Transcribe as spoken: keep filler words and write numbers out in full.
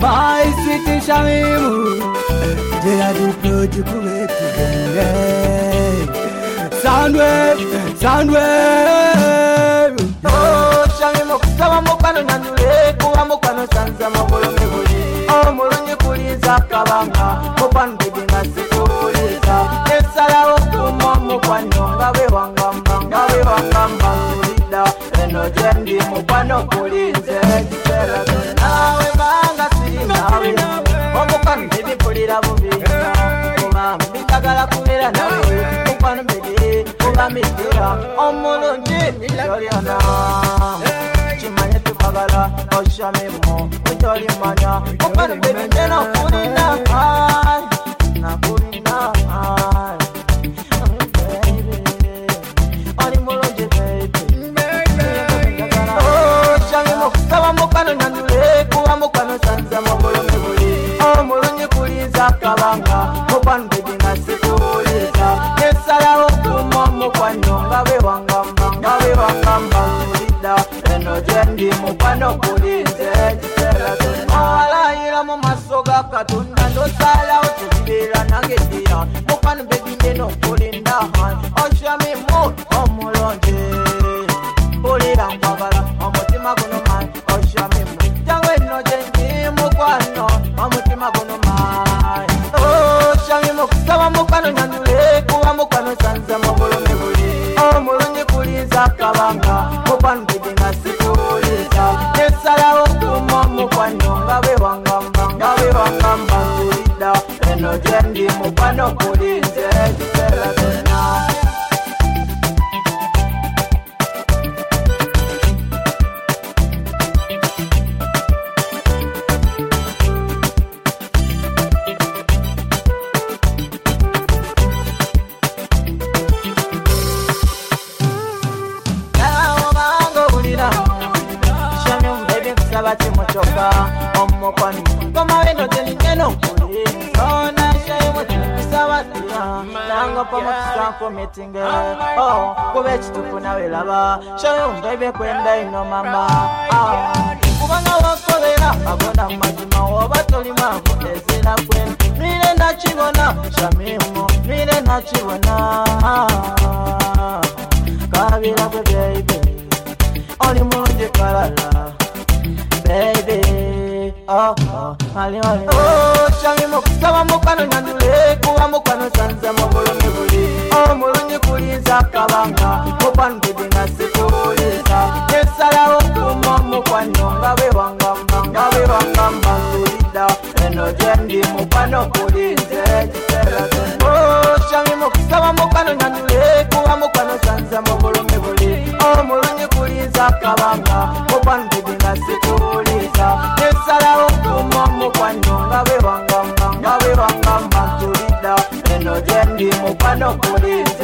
My sweet Shamimu, they are the beautiful together. Soundwave, Soundwave. Oh, Shamimu, kusaba mukano nanyule, kuwa mukano sanza mokolo mebuli. Oh, mulungi kuliza kabanga, mukano bibi nasikuliza. Esala okuma mukano, ngawe wangamba, ngawe wangamba. Sulida, eno jendi mukano kulize. Jitela nawe banga siri nawe. Omukano bibi kulira bubina. Kuma mbitagala kulira nawe. Mukano bibi, kuma mitira. Omulungi, yoriana. Chimanye tukagala, Oshamimu, Ujoli manya. Mukano bibi jena kulina. Na kulina. Baby, only mulungi baby. Oh, Shamimu, kusaba mukano nanyule, kuwa mukano sanza mokolo mebuli. Oh, mulungi kuliza kabanga, mukano bibi nasikuliza. Esala okuma mukano, ngawe wangamba, ngawe wangamba. Sulida, eno jendi mukano kulize. Jitela tuna alayira mu maso ga Katonda, ndosala otubira nange dira. Mukano bibi neno kulinda. Oshamimu, omulungi. Kulira nkwagala, omutima guno mai. Oshamimu, jangu eno jendi mukwano, omutima guno mai. Oshamimu, kusaba mukano nanyule, kuwa mukano sanza mokolo mebuli. Omulungi kuliza kabanga, mukwano bibi nasikuliza. Esala okuma mukwano, ngawe wangamba, ngawe wangamba. Sulida, eno jendi mukwano kulize. Jitela tena bati mochoka omukwani koma weno tenigeno kuli ona shayo sabatia nanga pomo sanko meeting oh kube chitupu nawe laba shayo mbebe kwenda ino mama ah kubanga wakobera agonda majima obatolima ezera kwen nile nachibona Shamimu nile nachibona kabira kwe baby oli mulungi kalala baby, oh, oh, mali mali. Oh, Shamimu, kusaba mukano nanyule, kuwa mukano sanza mokolo mebuli. Oh, mulungi kuliza kabanga, mukano bibi nasikuliza. Esala okuma mukwano, ngawe wangamba, ngawe wangamba. Sulida, eno jendi mukano kulize. Jitela tena. Oh, Shamimu, kusaba mukano nanyule, kuwa mukano sanza mokolo mebuli. Oh, mulungi kuliza kabanga, mukano bibi nasikuliza. Esala okuma mukwano, ngawe wangamba, ngawe wangamba. Sulida, eno jendi mukano kulize.